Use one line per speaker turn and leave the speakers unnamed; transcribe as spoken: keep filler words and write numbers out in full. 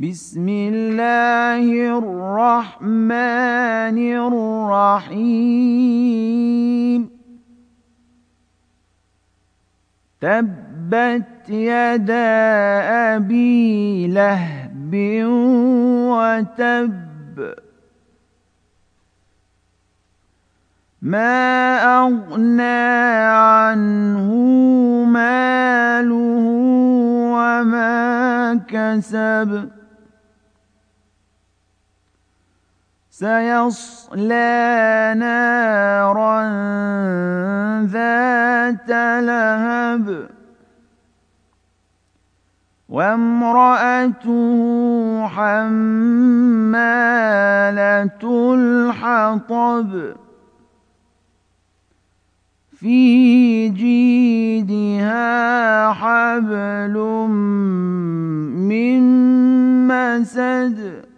بسم الله الرحمن الرحيم تبت يدا أبي لهب وتب ما أغنى عنه ماله وما كسب سيصلى نارا ذات لهب وامرأته حمالة الحطب في جيدها حبل من مسد